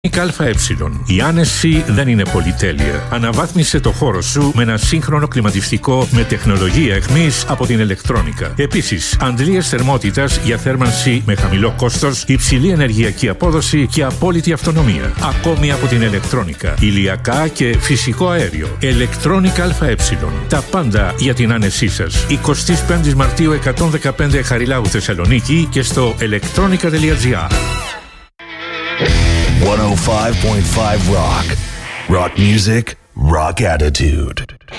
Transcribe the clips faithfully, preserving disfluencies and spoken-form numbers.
ΑΕ. Η άνεση δεν είναι πολυτέλεια. Αναβάθμισε το χώρο σου με ένα σύγχρονο κλιματιστικό με τεχνολογία αιχμής από την Electronica. Επίσης, αντλίες θερμότητας για θέρμανση με χαμηλό κόστος, υψηλή ενεργειακή απόδοση και απόλυτη αυτονομία. Ακόμη από την Electronica. Ηλιακά και φυσικό αέριο. Electronica ΑΕ. Τα πάντα για την άνεσή σας. εικοστή πέμπτη Μαρτίου εκατόν δεκαπέντε Χαριλάου Θεσσαλονίκη και στο electronica τελεία gr. εκατόν πέντε κόμμα πέντε Rock. Rock music, rock attitude.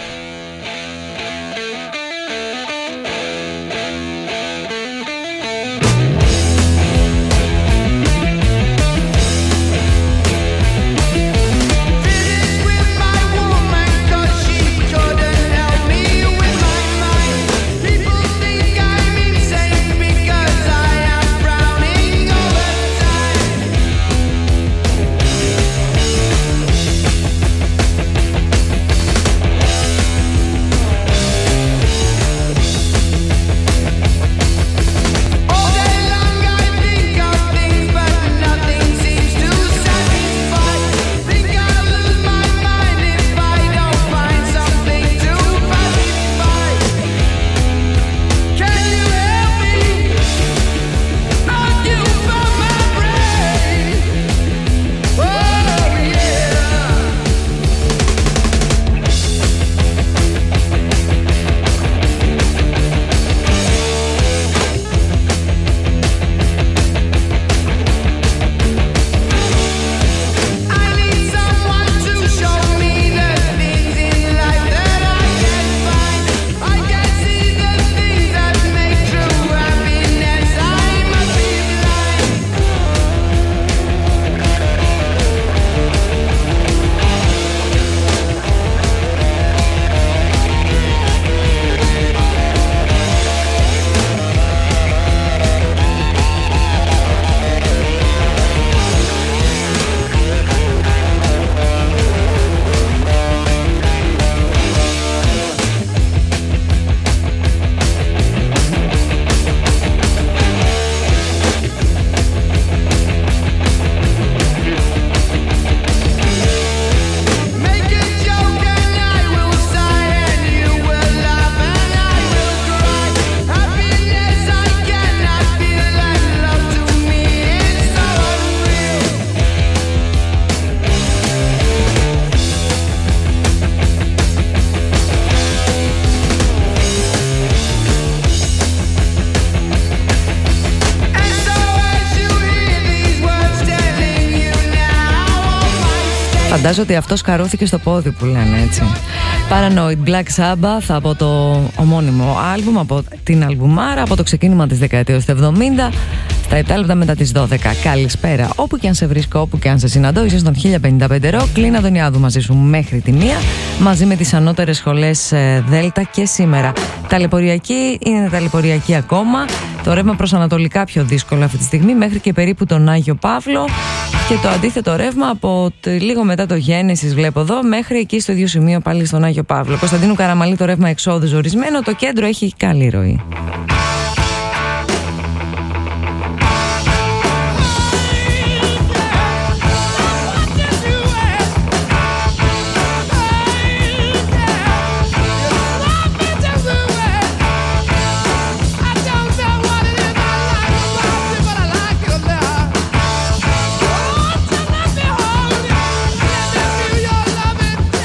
Φαντάζομαι ότι αυτός καρώθηκε στο πόδι που λένε έτσι. Paranoid Black Sabbath από το ομώνυμο άλμπουμ, από την αλμπουμάρα, από το ξεκίνημα της δεκαετίας του εβδομήντα, στα επτά λεπτά μετά τις δώδεκα. Καλησπέρα, όπου και αν σε βρίσκω, όπου και αν σε συναντώ, είσαι στον χίλια πενήντα πέντε Rock. Κλίνα Αντωνιάδου μαζί σου μέχρι τη μία, μαζί με τις ανώτερες σχολές ε, Δέλτα και σήμερα. Ταλαιπωριακή είναι ταλαιπωριακή ακόμα. Το ρεύμα προς ανατολικά πιο δύσκολο αυτή τη στιγμή, μέχρι και περίπου τον Άγιο Παύλο. Και το αντίθετο ρεύμα από το, λίγο μετά το Γέννησης, βλέπω εδώ, μέχρι εκεί στο ίδιο σημείο πάλι στον Άγιο Παύλο. Κωνσταντίνου Καραμαλή το ρεύμα εξόδου ζορισμένο, το κέντρο έχει καλή ροή.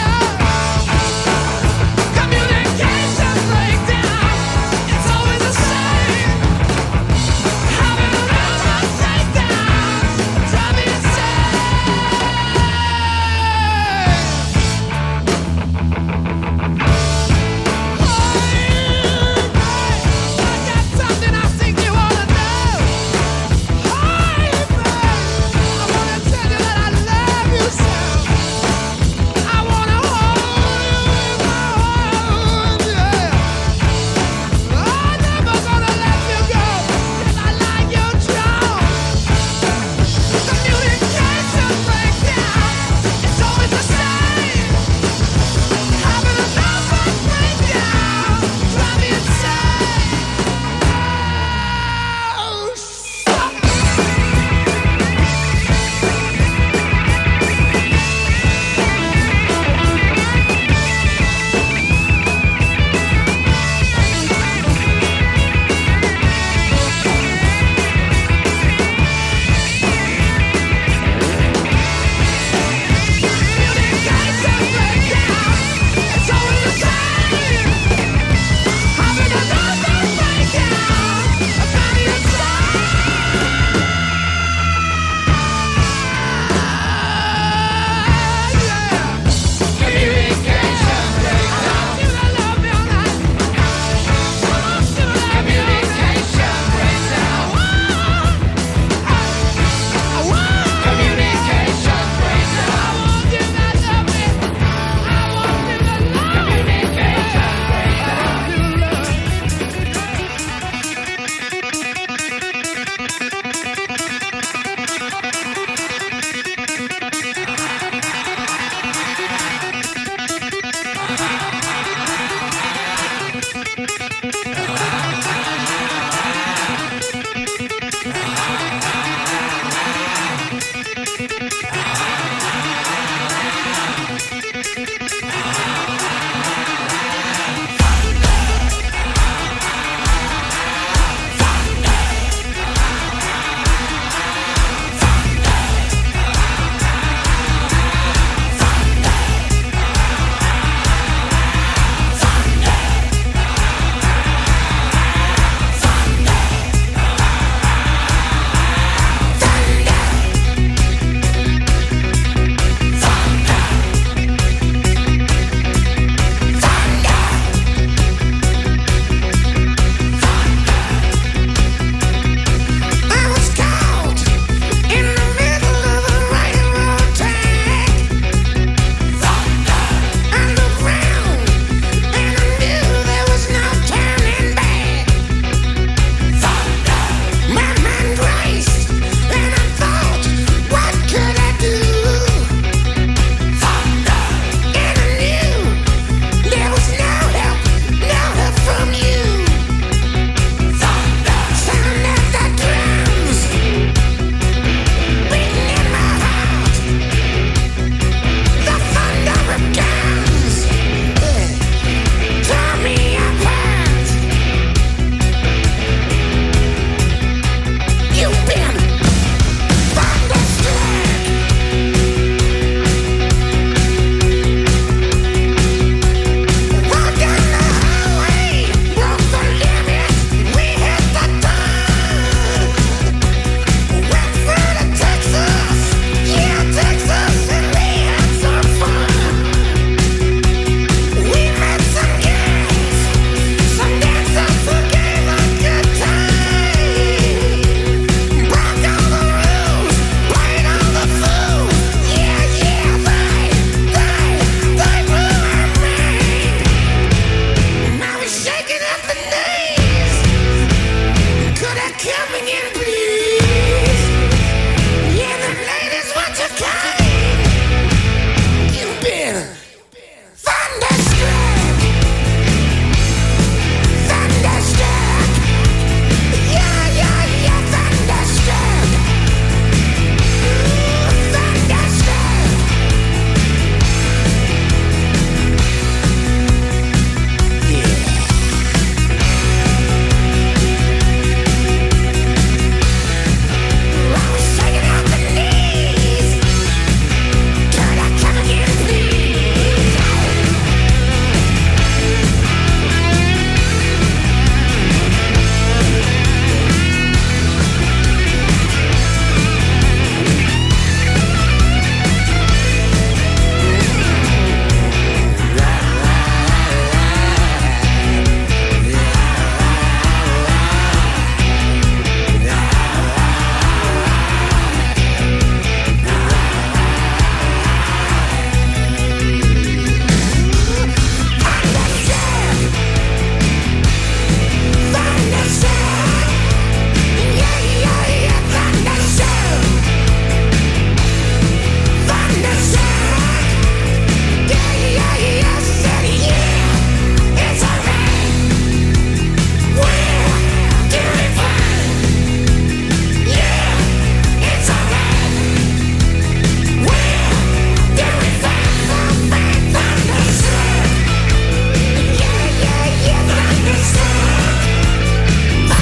Communication breakdown. It's always the same.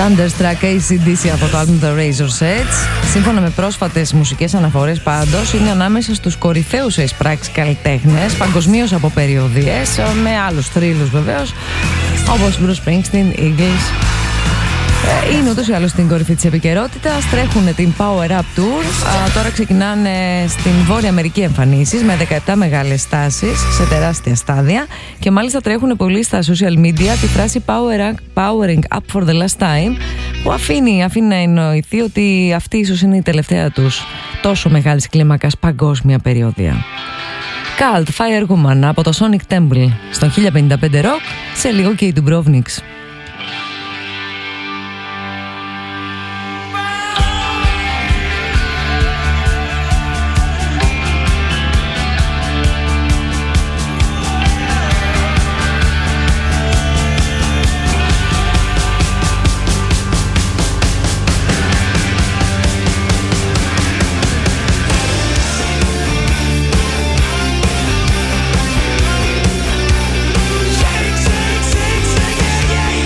Thunderstruck έι σι ντι σι από το album The Razor's Edge. Σύμφωνα με πρόσφατες μουσικές αναφορές πάντως, είναι ανάμεσα στους κορυφαίους σε εισπράξεις καλλιτέχνες παγκοσμίως από περιοδίες, με άλλους θρύλους βεβαίως, όπως Bruce Springsteen, Eagles. Είναι ούτως ή άλλως στην κορυφή της επικαιρότητας. Τρέχουν την Power Up Tour. Α, τώρα ξεκινάνε στην Βόρεια Αμερική εμφανίσεις με δεκαεπτά μεγάλες στάσεις σε τεράστια στάδια. Και μάλιστα τρέχουν πολύ στα social media τη φράση Power, Powering Up for the last time, που αφήνει, αφήνει να εννοηθεί ότι αυτή ίσως είναι η τελευταία τους τόσο μεγάλης κλίμακας παγκόσμια περιοδία. Cult Fire Woman από το Sonic Temple στον χίλια πενήντα πέντε Rock. Σε λίγο και η Dubrovniks. Yeah.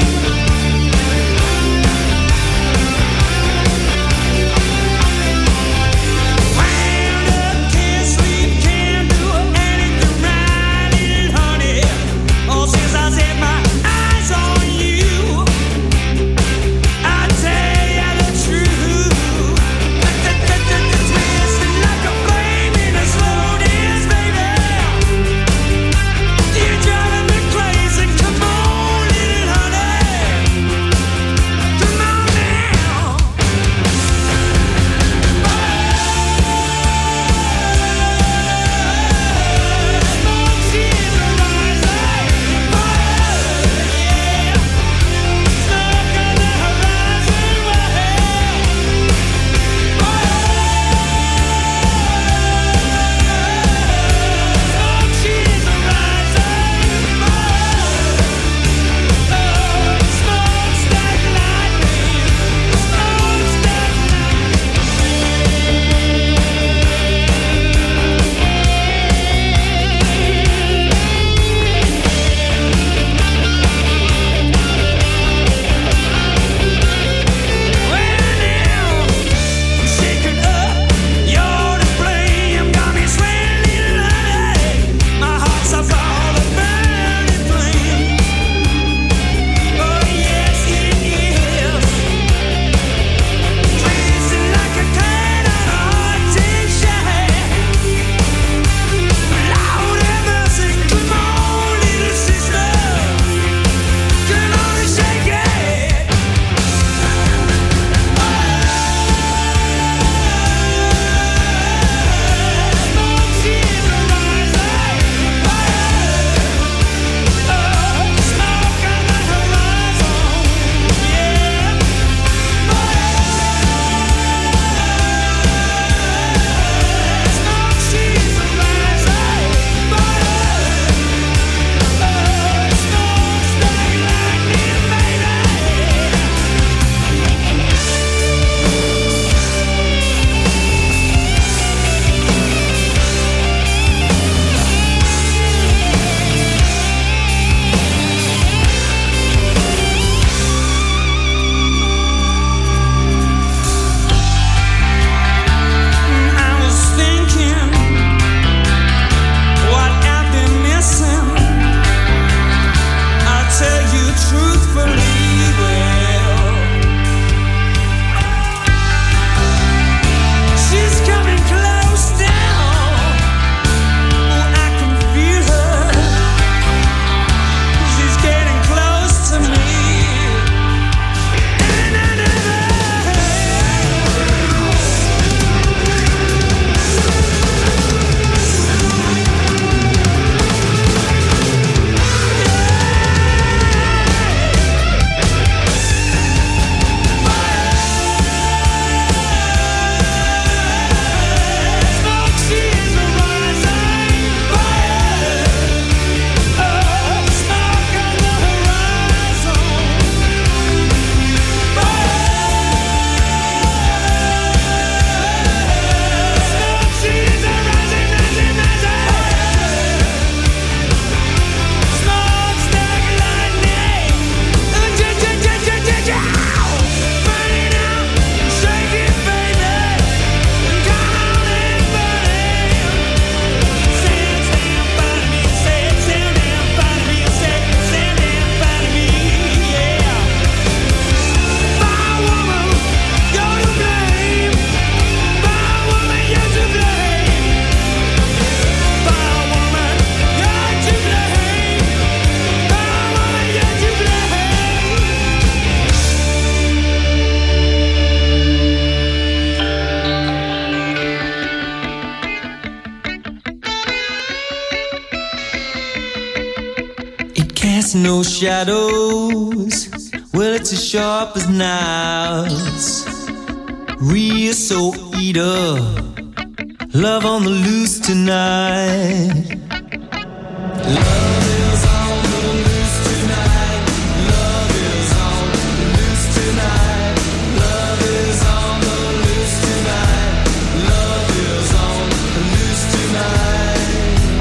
cast no shadows. Well, it's as sharp as knives. Real soul eater. Love on the loose tonight. Love is on the loose tonight. Love is on the loose tonight. Love is on the loose tonight. Love is on the loose tonight.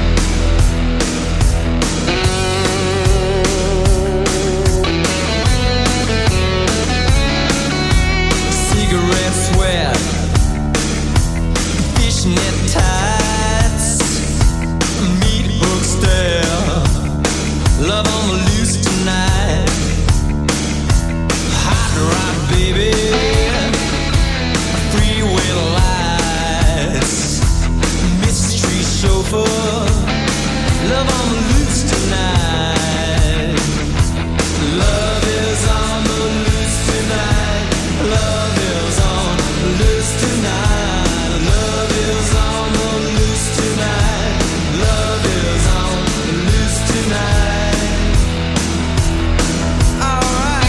Cigarette sweat, fishnet tights, meat hook stare. Love on the loose tonight. Hot rod baby, freeway lights, mystery chauffeur. Love on the loose tonight. Love is on the loose tonight. Love is on the loose tonight. Love is on the loose tonight. Love is on the loose tonight. All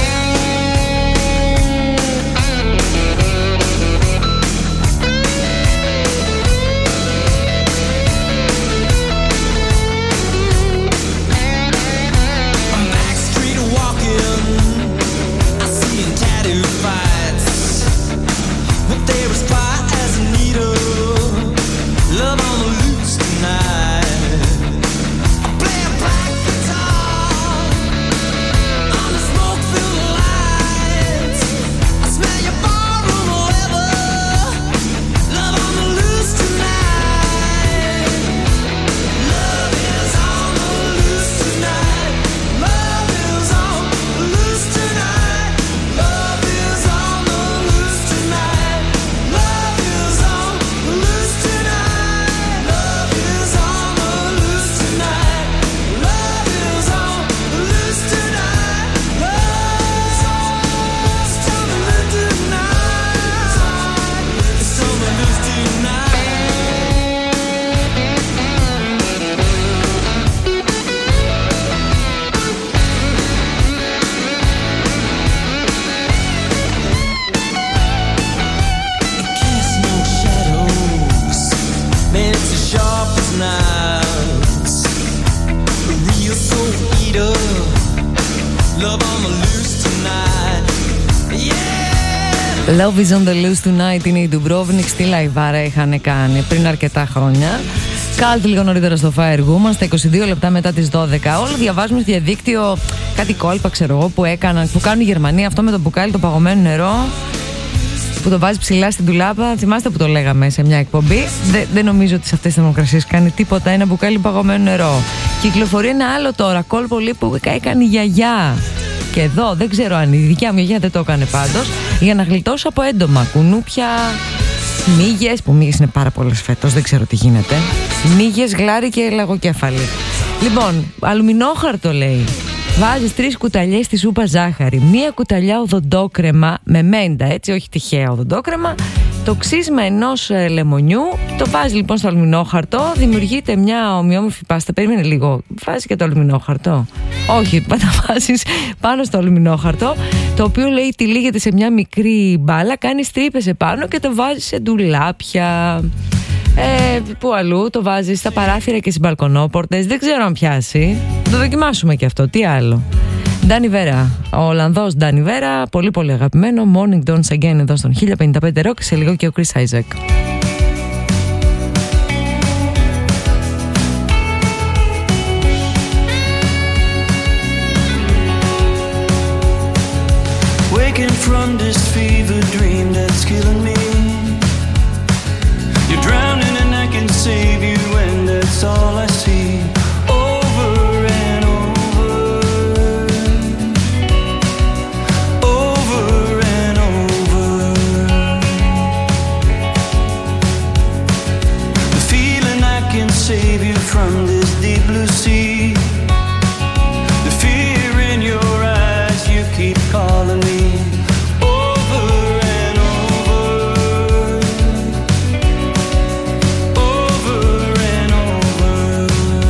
I'm back street walking. I see tattooed fights, but they're as far as a needle. Love on the loose tonight. I play a black guitar on the smoke-filled lights. I smell your barroom leather. Love on the loose tonight. Love is on the loose tonight. Love is on the loose tonight. Love is on the loose tonight. Love is on the loose tonight. Love is on the loose tonight. Love is on the loose tonight. Love is on the loose tonight. It's on the loose tonight. Cast no shadows. Man, it's as sharp as knives. A real soul eater. Love on the loose tonight. Yeah. Love is on the loose tonight είναι η Dubrovnik στη Λαϊβάρα. Είχαν κάνει πριν αρκετά χρόνια. Κάλτ λίγο νωρίτερα στο Fire Woman, στα είκοσι δύο λεπτά μετά τις δώδεκα. Όλο διαβάζουμε στο διαδίκτυο κάτι κόλπα, ξέρω εγώ, που έκαναν, που κάνουν οι Γερμανοί. Αυτό με το μπουκάλι, το παγωμένο νερό, που το βάζει ψηλά στην τουλάπα. Θυμάστε που το λέγαμε σε μια εκπομπή. Δεν, δεν νομίζω ότι σε αυτές τις δημοκρασίες κάνει τίποτα ένα μπουκάλι παγωμένο νερό. Κυκλοφορεί ένα άλλο τώρα, κόλπο λέει, που έκανε η γιαγιά. Και εδώ δεν ξέρω αν η δικιά μου γιαγιά δεν το έκανε πάντως. Για να γλιτώσω από έντομα, κουνούπια, μύγες, που μύγες είναι πάρα πολλές φέτος, δεν ξέρω τι γίνεται. Μύγες, γλάρι και λαγοκέφαλη. Λοιπόν, αλουμινόχαρτο λέει. Βάζεις τρεις κουταλιές στη σούπα ζάχαρη, μία κουταλιά οδοντόκρεμα με μέντα, έτσι, όχι τυχαία οδοντόκρεμα, το ξύσμα ενός ε, λεμονιού, το βάζει λοιπόν στο αλουμινόχαρτο, δημιουργείται μια ομοιόμορφη πάστα. Περίμενε λίγο, βάζει και το αλουμινόχαρτο. Όχι, τα βάζεις πάνω στο αλουμινόχαρτο, το οποίο λέει τυλίγεται σε μια μικρή μπάλα, κάνεις τρύπες επάνω και το βάζεις σε ντουλάπια. Ε, πού αλλού το βάζεις, στα παράθυρα και στις μπαλκονόπορτες. Δεν ξέρω αν πιάσει. Θα το δοκιμάσουμε και αυτό. Τι άλλο. Ντάνι Βέρα, ο Ολλανδός Ντάνι Βέρα, πολύ πολύ αγαπημένο. Morning Dawns Again εδώ στον χίλια πενήντα πέντε Rock. Σε λίγο και ο Chris Isaac. Waking from this fever dream that's killing me. You're drowning and I can save you, and that's all I see. Over and over, over and over. The feeling I can save you from this deep blue sea. The fear in your eyes, you keep calling me. Over and over, over and over.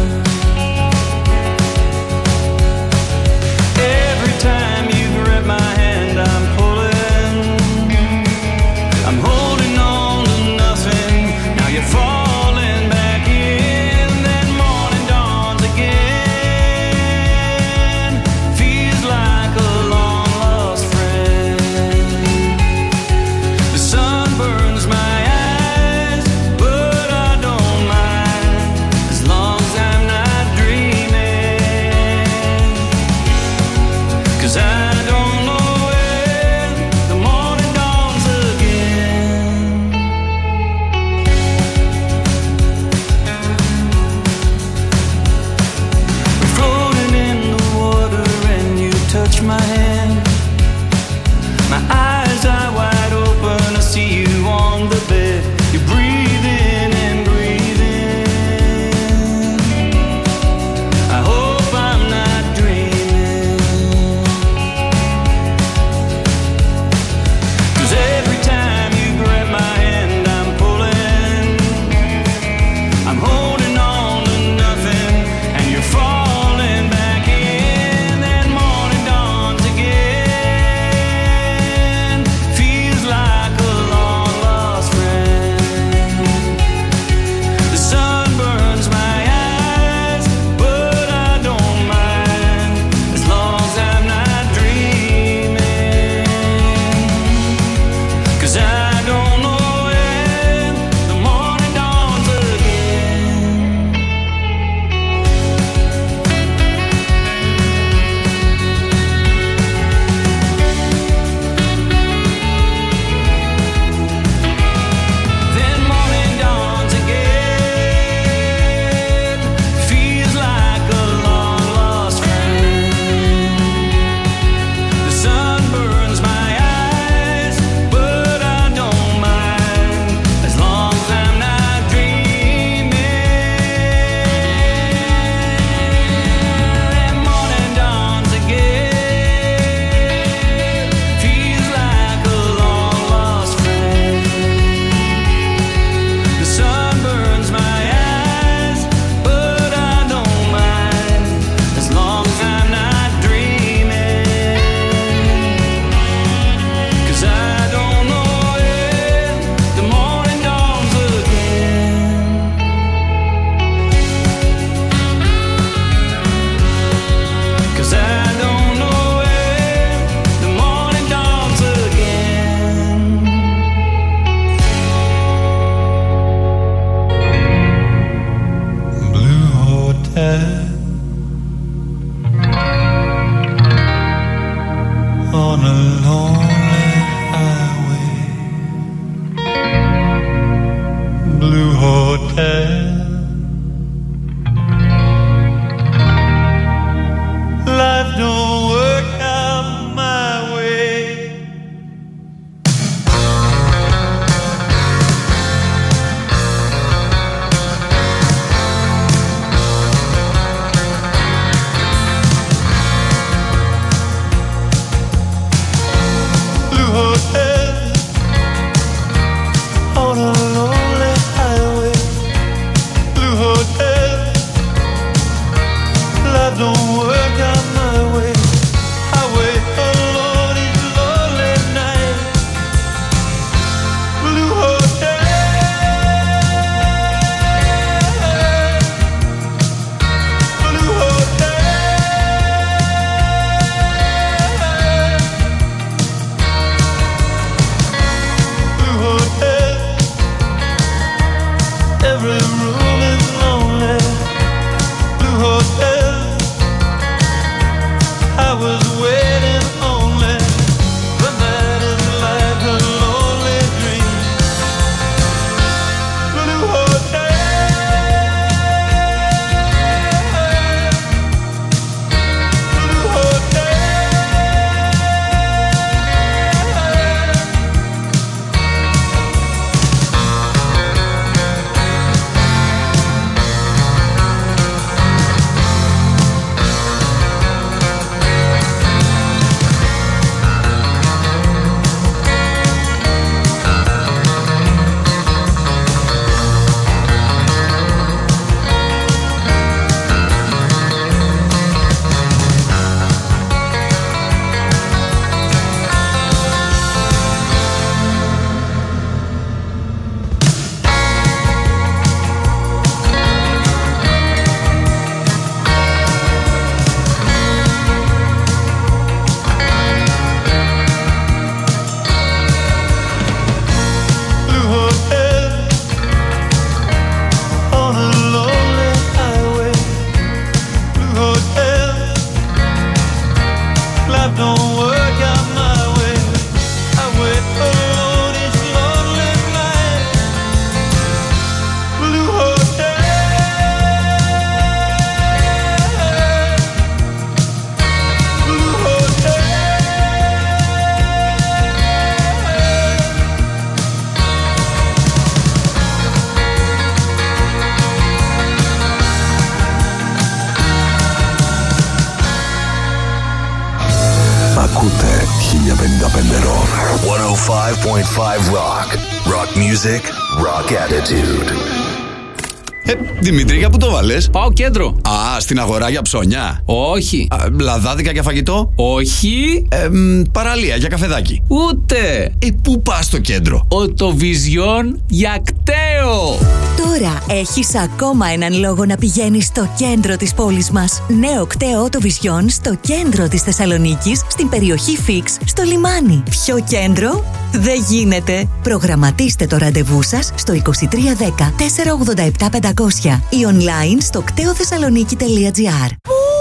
νούμερο. εκατόν πέντε κόμμα πέντε Rock. Rock music, rock attitude. Ε, Δημήτρη, για πού το βάλες? Πάω κέντρο. Α, στην αγορά για ψώνια. Όχι. Α, λαδάδικα για φαγητό. Όχι. Ε, μ, παραλία για καφεδάκι. Ούτε. Ε, πού πας στο κέντρο? Οτοβιζιόν για κταίο. Τώρα έχεις ακόμα έναν λόγο να πηγαίνεις στο κέντρο της πόλης μας. Νέο κταίο Οτοβιζιόν στο κέντρο της Θεσσαλονίκης, στην περιοχή Φίξ, στο λιμάνι. Πιο κέντρο δεν γίνεται. Προγραμματίστε το ραντεβού σας στο είκοσι τρία δέκα τετρακόσια ογδόντα επτά πεντακόσια ή online στο κτέοθεσσαλονίκη τελεία τζι άρ.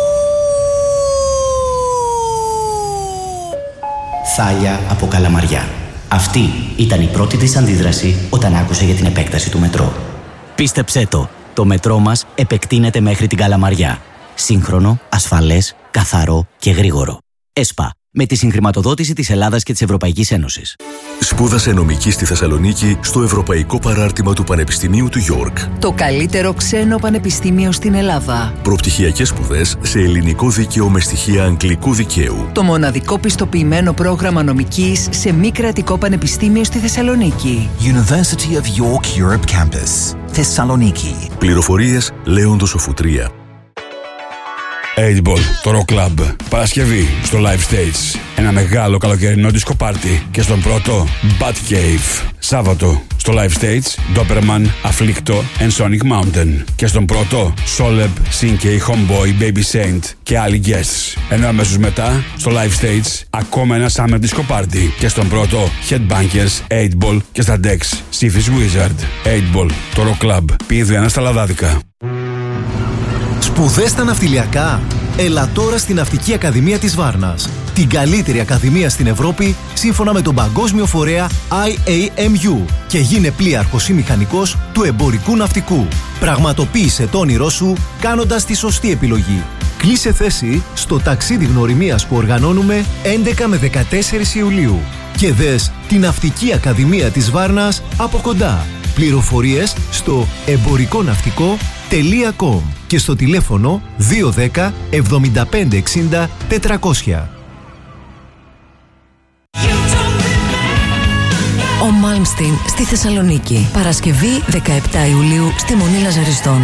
Θάλια από Καλαμαριά. Αυτή ήταν η πρώτη της αντίδραση όταν άκουσε για την επέκταση του μετρό. Πίστεψέ το, το μετρό μας επεκτείνεται μέχρι την Καλαμαριά. Σύγχρονο, ασφαλές, καθαρό και γρήγορο. ΕΣΠΑ, με τη συγχρηματοδότηση της Ελλάδας και της Ευρωπαϊκής Ένωσης. Σπούδασε νομική στη Θεσσαλονίκη στο Ευρωπαϊκό Παράρτημα του Πανεπιστημίου του Γιόρκ. Το καλύτερο ξένο πανεπιστήμιο στην Ελλάδα. Προπτυχιακές σπουδές σε ελληνικό δίκαιο με στοιχεία αγγλικού δικαίου. Το μοναδικό πιστοποιημένο πρόγραμμα νομικής σε μη κρατικό πανεπιστήμιο στη Θεσσαλονίκη. University of York Europe Campus, Θεσσαλονίκη. Πληροφορίες Λέοντος Οφουτρία. έιτ μπολ, το Rock Club. Παρασκευή στο Live Stage. Ένα μεγάλο καλοκαιρινό disco party. Και στον πρώτο, Bat Cave. Σάββατο στο Live Stage, Doberman, Afflicto and Sonic Mountain. Και στον πρώτο, Soleb, Sinkey, Homeboy, Baby Saint και άλλοι guests. Ενώ αμέσως μετά, στο Live Stage, ακόμα ένα Summer Disco Party. Και στον πρώτο, Headbangers, έιτ μπολ και στα Dex, Syphis Wizard. έιτ μπολ, το Rock Club. Πήδου ένα στα λαδάδικα. Σπουδές στα ναυτιλιακά. Έλα τώρα στην Ναυτική Ακαδημία της Βάρνας. Την καλύτερη ακαδημία στην Ευρώπη σύμφωνα με τον παγκόσμιο φορέα άι έι εμ γιου και γίνε πλοίαρχος ή μηχανικός του εμπορικού ναυτικού. Πραγματοποίησε το όνειρό σου κάνοντας τη σωστή επιλογή. Κλείσε θέση στο ταξίδι γνωριμίας που οργανώνουμε έντεκα με δεκατέσσερις Ιουλίου και δες την Ναυτική Ακαδημία της Βάρνας από κοντά. Πληροφορίες στο εμπορικοναυτικό τελεία κομ και στο τηλέφωνο δύο ένα μηδέν εβδομήντα πέντε εξήντα τετρακόσια. Ο Μάλμστιν στη Θεσσαλονίκη. Παρασκευή δεκαεπτά Ιουλίου στη Μονή Λαζαριστών.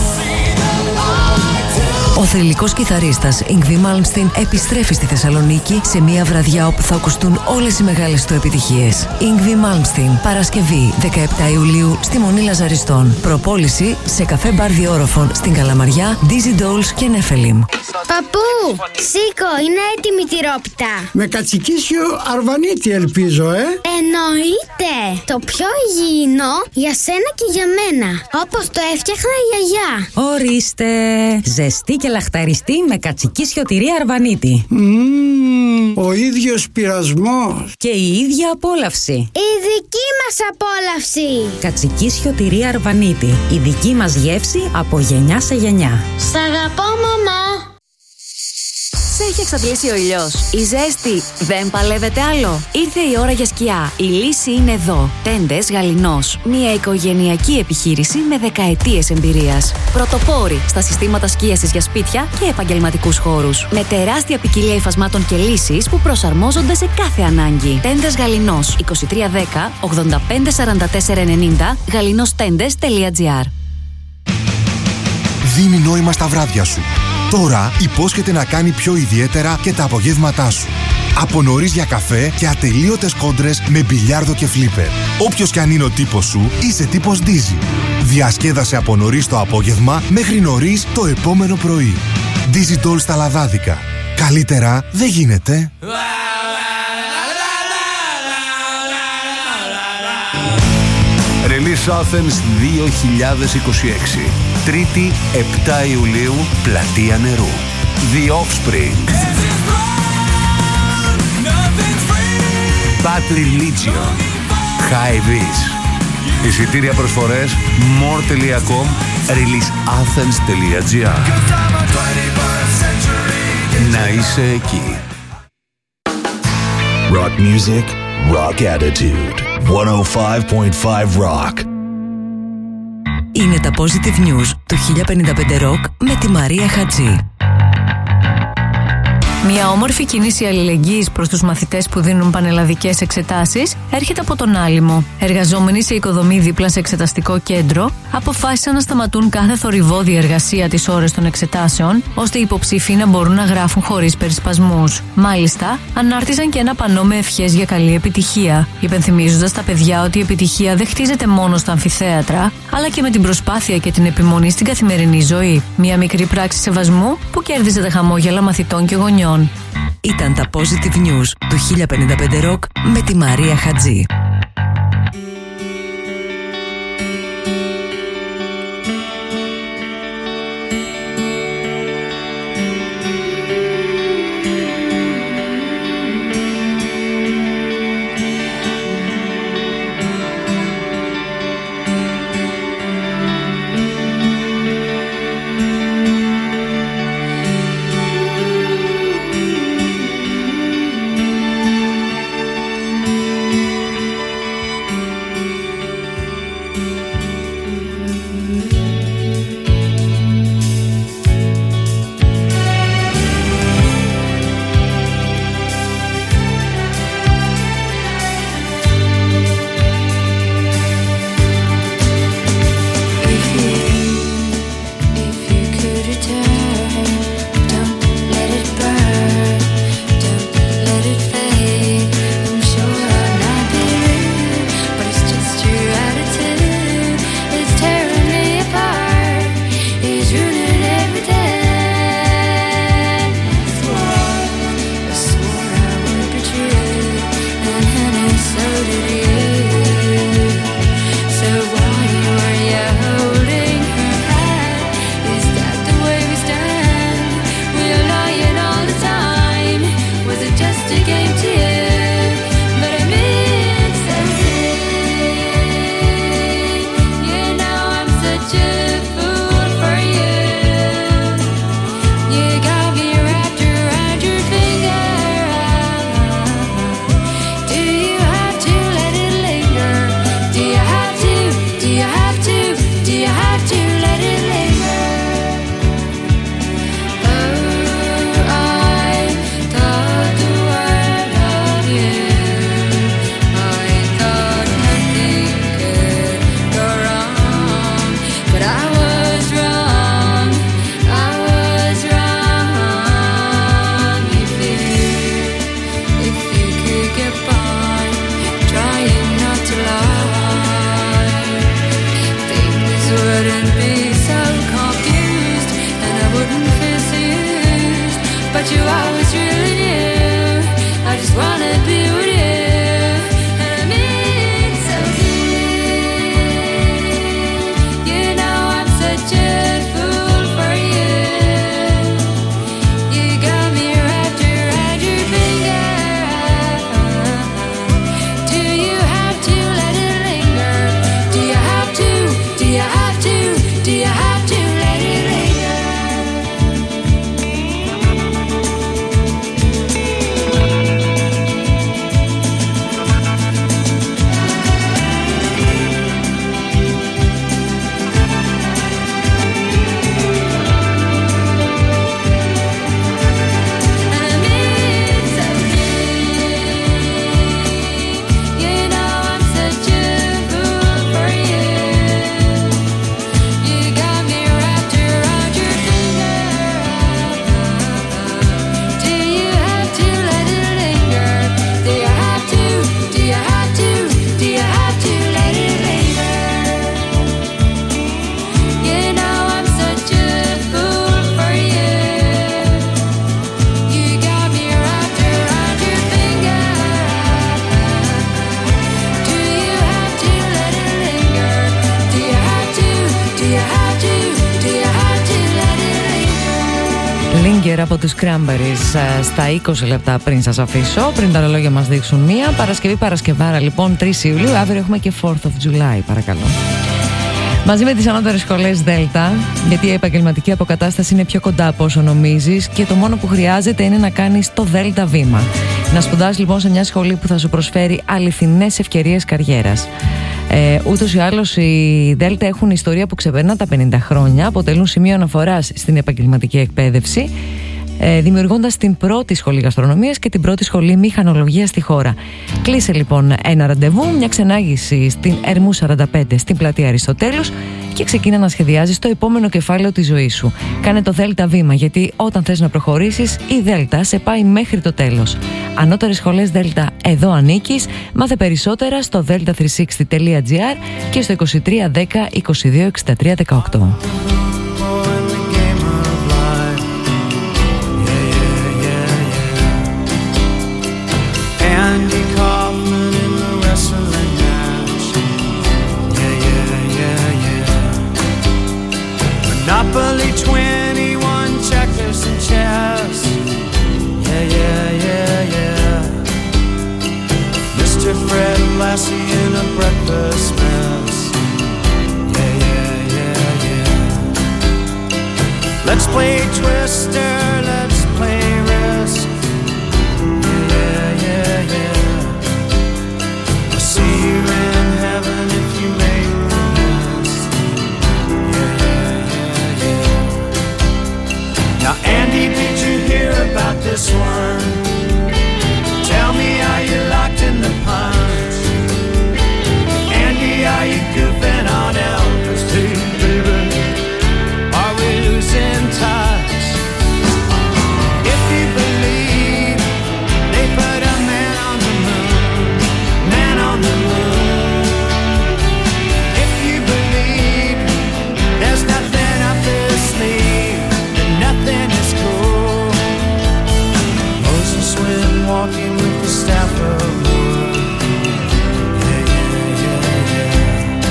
Ο θρυλικός κιθαρίστας Yngwie Μάλμστιν επιστρέφει στη Θεσσαλονίκη σε μια βραδιά όπου θα ακουστούν όλες οι μεγάλες του επιτυχίες. Yngwie Μάλμστιν, Παρασκευή δεκαεπτά Ιουλίου στη Μονή Λαζαριστών. Προπόληση σε καφέ μπαρ Διόροφων στην Καλαμαριά, Dizzy Dolls και Νέφελιμ. Παππού, σήκω, είναι έτοιμη η τυρόπιτα. Με κατσικίσιο αρβανίτη ελπίζω, ε. Εννοείται. Το πιο υγιεινό για σένα και για μένα. Όπως το έφτιαχνα η γιαγιά. Ορίστε. Ζεστή και λαχταριστή με κατσικίσιο τυρί αρβανίτη. Mm, ο ίδιος πειρασμός. Και η ίδια απόλαυση. Η δική μας απόλαυση. Κατσικίσιο τυρί αρβανίτη. Η δική μας γεύση από γενιά σε γενιά. Σ' αγαπώ, μαμά. Σε έχει εξαντλήσει ο ήλιος. Η ζέστη δεν παλεύεται άλλο. Ήρθε η ώρα για σκιά. Η λύση είναι εδώ. Τέντες Γαληνός. Μια οικογενειακή επιχείρηση με δεκαετίες εμπειρίας. Πρωτοπόροι στα συστήματα σκίασης για σπίτια και επαγγελματικούς χώρους. Με τεράστια ποικιλία υφασμάτων και λύσεις που προσαρμόζονται σε κάθε ανάγκη. Τέντες Γαληνός. είκοσι τρία δέκα ογδόντα πέντε σαράντα τέσσερα ενενήντα γαληνόστέντες τελεία τζι άρ. Δίνει νόημα στα βράδια σου. Τώρα υπόσχεται να κάνει πιο ιδιαίτερα και τα απογεύματά σου. Από νωρίς για καφέ και ατελείωτες κόντρες με μπιλιάρδο και φλίπερ. Όποιος κι αν είναι ο τύπος σου, είσαι τύπος Dizzy. Διασκέδασε από νωρίς το απόγευμα μέχρι νωρίς το επόμενο πρωί. Dizzy Dolls στα λαδάδικα. Καλύτερα δεν γίνεται. Release Athens δύο χιλιάδες είκοσι έξι. Τρίτη, επτά Ιουλίου, Πλατεία Νερού. The Offspring. Bad Religion. High Vis. Εισιτήρια προσφορές more τελεία com, release athens τελεία τζι άρ. Να είσαι εκεί. Rock music, rock attitude. εκατόν πέντε κόμμα πέντε Rock. Είναι τα Positive News του χίλια πενήντα πέντε Rock με τη Μαρία Χατζή. Μια όμορφη κίνηση αλληλεγγύης προς τους μαθητές που δίνουν πανελλαδικές εξετάσεις έρχεται από τον άλυμο. Εργαζόμενοι σε οικοδομή δίπλα σε εξεταστικό κέντρο αποφάσισαν να σταματούν κάθε θορυβόδη εργασία τις ώρες των εξετάσεων, ώστε οι υποψήφοι να μπορούν να γράφουν χωρίς περισπασμούς. Μάλιστα, ανάρτησαν και ένα πανό με ευχές για καλή επιτυχία, υπενθυμίζοντας τα παιδιά ότι η επιτυχία δεν χτίζεται μόνο στα αμφιθέατρα, αλλά και με την προσπάθεια και την επιμονή στην καθημερινή ζωή. Μια μικρή πράξη σεβασμού που κέρδισε τα χαμόγελα μαθητών και γονιών. Ήταν τα Positive News του χίλια πενήντα πέντε Rock με τη Μαρία Χατζή. Linger από τους Cranberries στα είκοσι λεπτά πριν σας αφήσω, πριν τα ρολόγια μας δείξουν μία. Παρασκευή Παρασκευάρα λοιπόν, τρεις Ιουλίου. Αύριο έχουμε και fourth of July, παρακαλώ. Μαζί με τις ανώτερες σχολές Δέλτα, γιατί η επαγγελματική αποκατάσταση είναι πιο κοντά από όσο νομίζεις και το μόνο που χρειάζεται είναι να κάνεις το Δέλτα βήμα. Να σπουδάσεις λοιπόν σε μια σχολή που θα σου προσφέρει αληθινές ευκαιρίες καριέρας. Ε, ούτως ή άλλως οι Δέλτα έχουν ιστορία που ξεπερνά τα πενήντα χρόνια, αποτελούν σημείο αναφοράς στην επαγγελματική εκπαίδευση ε, δημιουργώντας την πρώτη σχολή γαστρονομίας και την πρώτη σχολή μηχανολογίας στη χώρα. Κλείσε λοιπόν ένα ραντεβού, μια ξενάγηση στην Ερμού σαράντα πέντε στην πλατεία Αριστοτέλους και ξεκίνα να σχεδιάζεις το επόμενο κεφάλαιο της ζωής σου. Κάνε το Δέλτα βήμα, γιατί όταν θες να προχωρήσεις, η Δέλτα σε πάει μέχρι το τέλος. Ανώτερες σχολές Δέλτα, εδώ ανήκεις. Μάθε περισσότερα στο δέλτα τριακόσια εξήντα τελεία τζι άρ και στο είκοσι τρία δέκα είκοσι δύο εξήντα τρία δεκαοκτώ. Monopoly twenty-one checkers and chess. Yeah, yeah, yeah, yeah. Mister Fred Lassie in a breakfast mess. Yeah, yeah, yeah, yeah. Let's play Twister, let's play Risk. Yeah, yeah, yeah. I'll see you in heaven if you make the list. Yeah, yeah, yeah, yeah. Now, Andy, did you hear about this one? Tell me, are you locked in the punch? Andy, are you goofing on Elvis too, baby? Are we losing touch? If you believe they put a man on the moon, man on the moon. If you believe there's nothing up his sleeve, then nothing is cool. Moses went walking with the staff of wood. Yeah, yeah, yeah, yeah.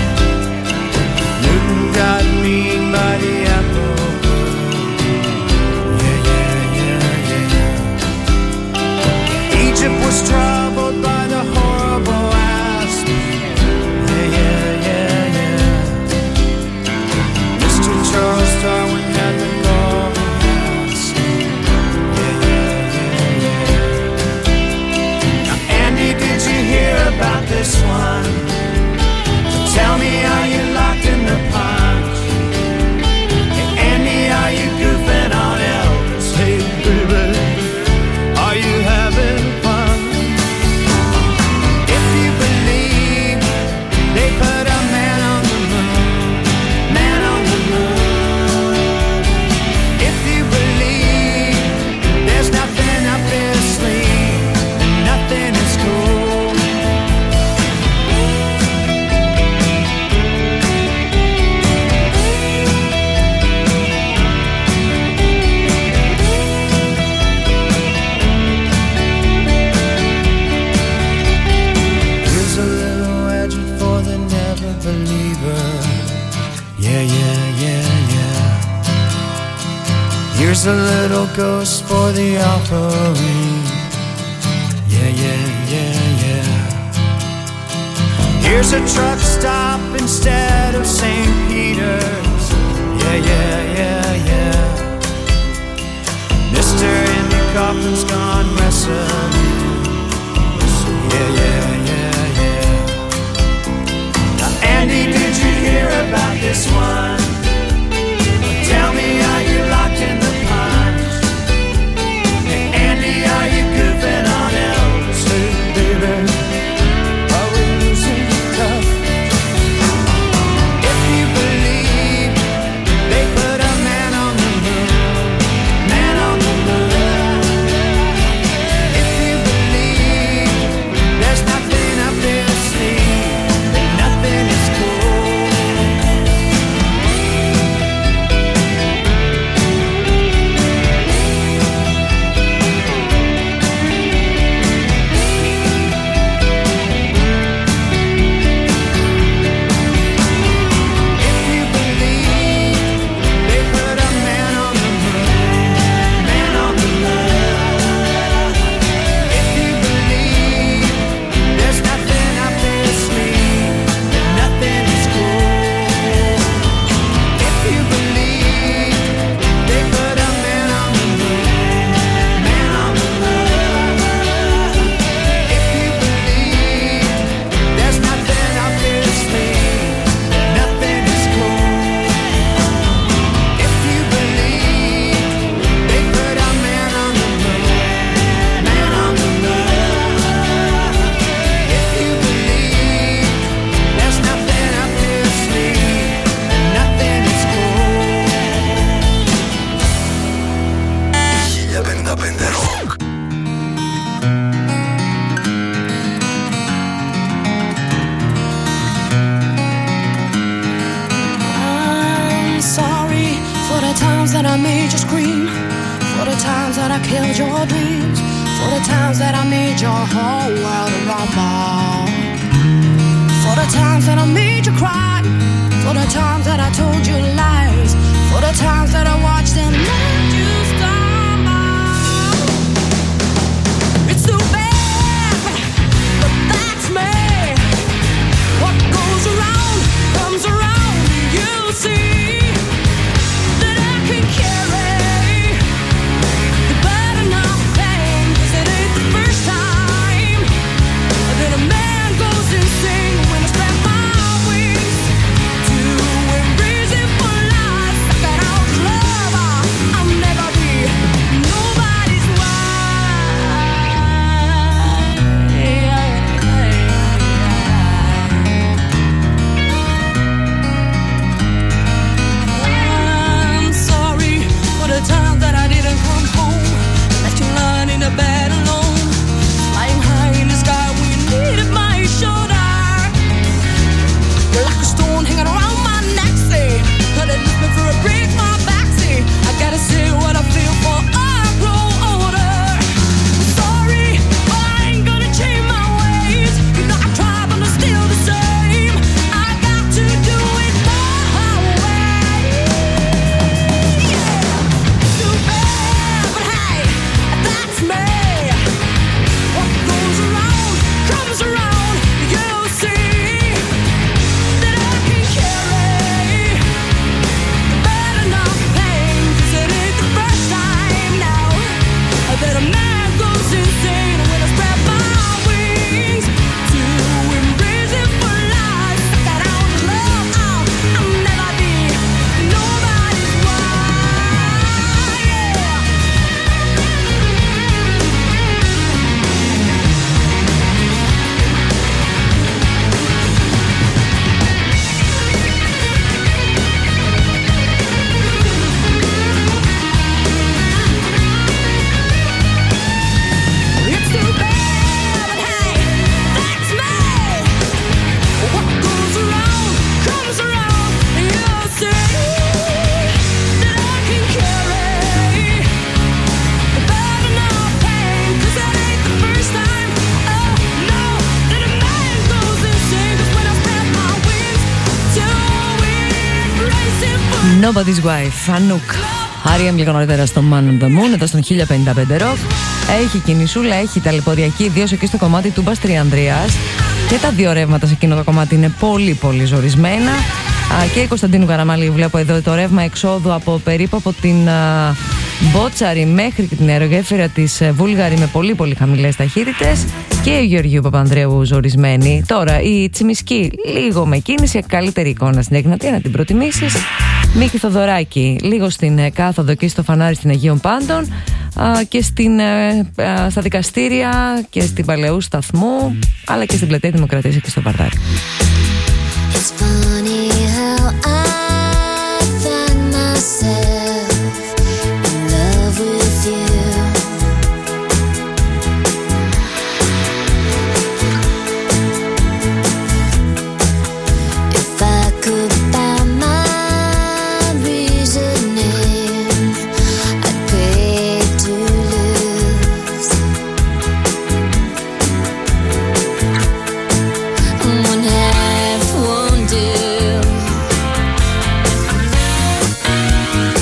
Newton got mean by the apple wood. Yeah, yeah, yeah, yeah. Egypt was troubled by the horrible asp. Yeah, yeah, yeah, yeah. Mister Charles Darwin had the golden ass. Yeah, yeah, yeah, yeah. Now, Andy, did you hear about this one? Tell me, are you locked in the punch? Hey, Andy, are you goofing on Elvis? Hey, baby, are you having fun? If you believe they put a man on the moon, man on the moon. If you believe there's nothing up his sleeve, and nothing is cool. Here's a little edge for the never believer. Yeah, yeah, yeah, yeah. Here's a little ghost for the offering. Yeah, yeah, yeah, yeah. Here's a truck stop instead of Saint Peter's. Yeah, yeah, yeah, yeah. Mister Andy Kaufman's gone wrestling. Yeah, yeah, yeah, yeah. Now, Andy, did you hear about this one? Tell me, are you locked in the punch? Hey, Andy, are you goofing on Elvis too, baby? Are we losing touch? If you believe they put a man on the moon, man on the moon. If you For the times that I made you scream, for the times that I killed your dreams, for the times that I made your whole world rumble, for the times that I made you cry, for the times that I told you lies, for the times that I watched and let you stumble. It's too bad, but that's me. What goes around comes around. You see that I can carry the burden of pain, 'cause it ain't the first time that a man goes insane when I spread my wings to embrace it for life. Got out love, I'll never be nobody's wife. I'm sorry for the time that I didn't come home, left you lying in the bed alone, flying high in the sky when you needed my shoulder. You're like a stone hanging around my neck, say, could it lift me for a break, my back, say, I gotta say what I feel for I grow older. Sorry, but I ain't gonna change my ways. You know I try, but I'm still the same. I got to do it my way. Yeah, too bad, but hey, that's me. What goes around comes around. You see that I can carry the burden of pain, 'cause it ain't the first time now that a man goes insane when I spread my wings to embrace it for life. Got out love, I'll, I'll never be nobody's wife. Yeah. It's too bad, but hey, that's me. What goes around comes around. You see that I can carry the burden of pain, 'cause it ain't the first time, oh no, that a man goes insane. 'Cause when I spread my wings to embrace it for Nobody's Wife, Anouk. Άρια λίγο νωρίτερα στο Man on the Moon, εδώ στον χίλια πενήντα πέντε Rock. Έχει κινησούλα, έχει ταλαιπωριακή, ιδίως εκεί στο κομμάτι του Μπας Τριανδρίας. Και τα δύο ρεύματα σε εκείνο το κομμάτι είναι πολύ πολύ ζορισμένα. Α, και η Κωνσταντίνου Καραμαλή, βλέπω εδώ το ρεύμα εξόδου από περίπου από την α, Μπότσαρη μέχρι και την αερογέφυρα της ε, Βούλγαρη με πολύ πολύ χαμηλές ταχύτητες. Και η Γεωργίου Παπανδρέου ζορισμένη. Τώρα η Τσιμισκή λίγο με κίνηση, καλύτερη εικόνα στην Εγνατία να την προτιμήσεις. Μίκη Θοδωράκη λίγο στην ε, κάθοδο και στο φανάρι στην Αγίων Πάντων, α, και στην, ε, ε, στα δικαστήρια και στην Παλαιού Σταθμού, αλλά και στην Πλατεία Δημοκρατίας και στο Βαρδάρι. It's funny how I find myself in love with you. If I could find my reasoning, I'd pay to lose. One half won't do.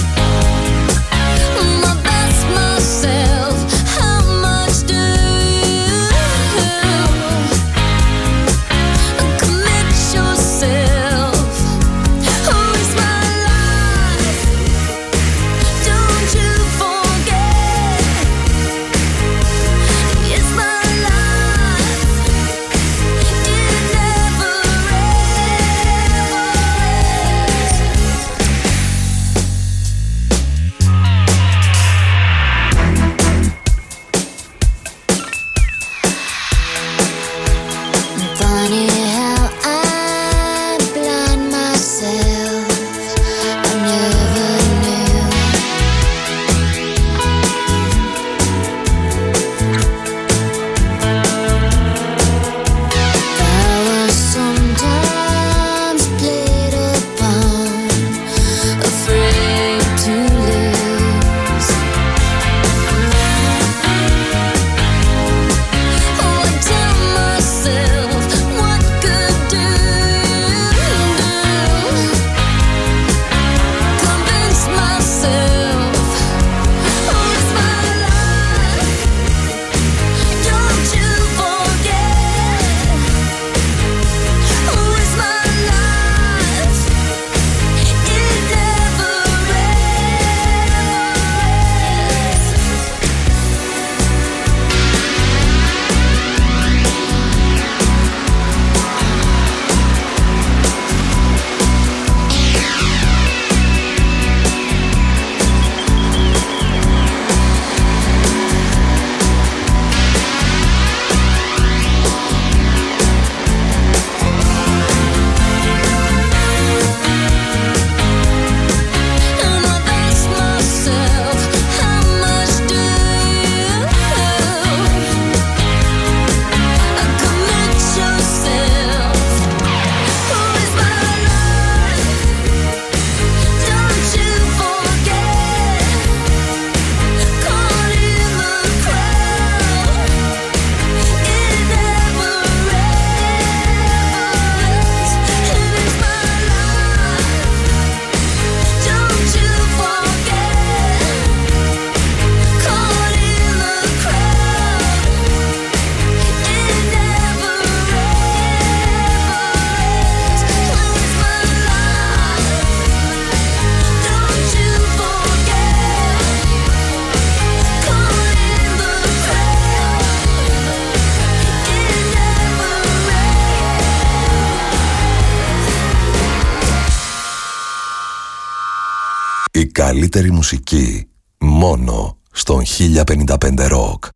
Η καλύτερη μουσική μόνο στον χίλια πενήντα πέντε Rock.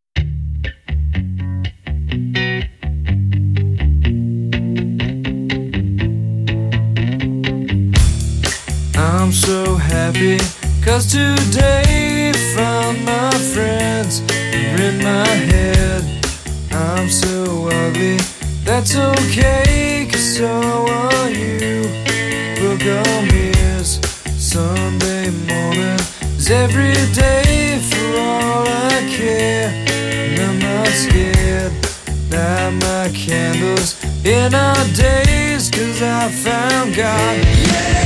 I'm so happy, cause today found my friends are in my head. I'm so ugly, that's okay, cause so are you. Book on mirrors, Sunday morning is every day for all I care. And I'm not scared, light my candles in our days, cause I found God. Yeah!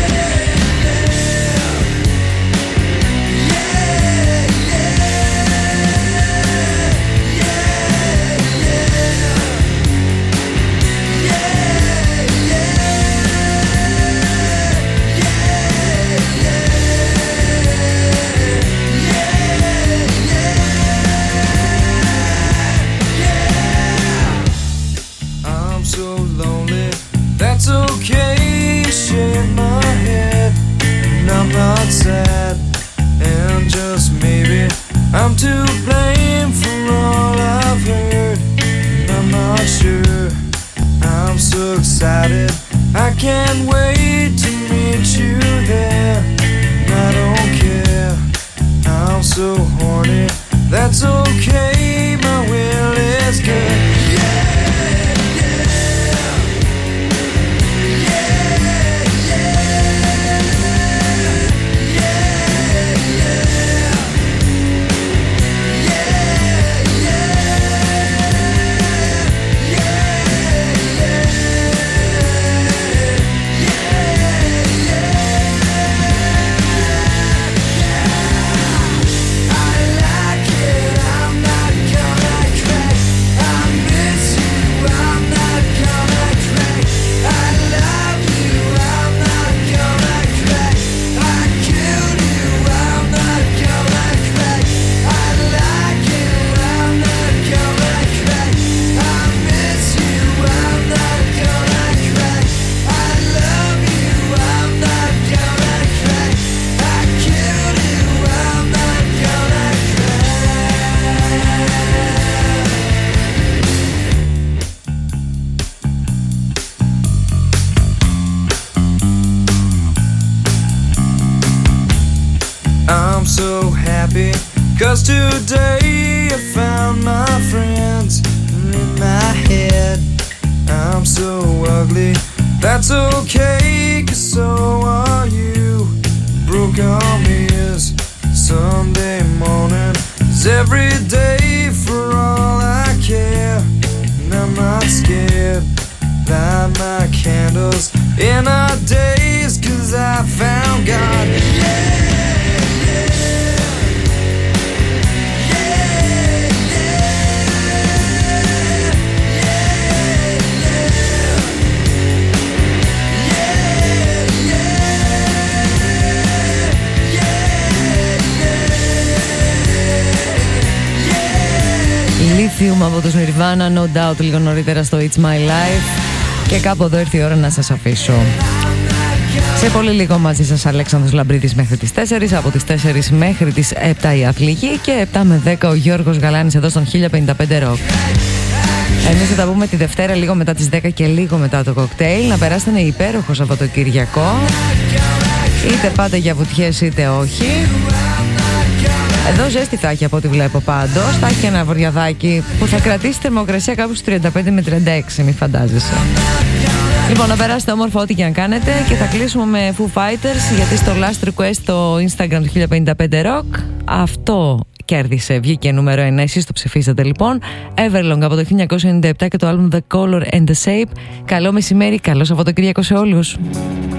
That's okay, shake my head, and I'm not sad, and just maybe I'm to blame for all I've heard, and I'm not sure, I'm so excited, I can't wait to meet you there, and I don't care, I'm so horny, that's okay, my will is good, yeah! I'm so happy, cause today I found my friends in my head. I'm so ugly, that's okay, cause so are you. Broke on me is Sunday morning is every day for all I care. And I'm not scared, light my candles in our days, cause I found God, yeah! Lithium από τους Nirvana, No Doubt λίγο νωρίτερα στο It's My Life. Και κάπου εδώ ήρθε η ώρα να σας αφήσω. Σε πολύ λίγο μαζί σας Αλέξανδρος Λαμπρίδης μέχρι τις τέσσερις, από τις τέσσερις μέχρι τις επτά η Αθλητική και επτά με δέκα ο Γιώργος Γαλάνης εδώ στον χίλια πενήντα πέντε Rock. Εμείς θα τα πούμε τη Δευτέρα λίγο μετά τις δέκα και λίγο μετά το κοκτέιλ. Να περάσετε ένα υπέροχο Σαββατοκυριακό, είτε πάτε για βουτιές είτε όχι. Εδώ ζέστη θα έχει από ό,τι βλέπω πάντως. Θα έχει ένα βορειαδάκι που θα κρατήσει θερμοκρασία κάπου στους τριάντα πέντε με τριάντα έξι, μη φαντάζεσαι. Λοιπόν, να περάσετε όμορφα ό,τι και αν κάνετε. Και θα κλείσουμε με Foo Fighters, γιατί στο last request στο Instagram του χίλια πενήντα πέντε Rock αυτό κέρδισε, βγήκε νούμερο ένα. Εσείς το ψηφίσατε λοιπόν. Everlong από το χίλια εννιακόσια ενενήντα επτά και το album The Color and the Shape. Καλό μεσημέρι, καλό Σαββατοκύριακο σε όλους.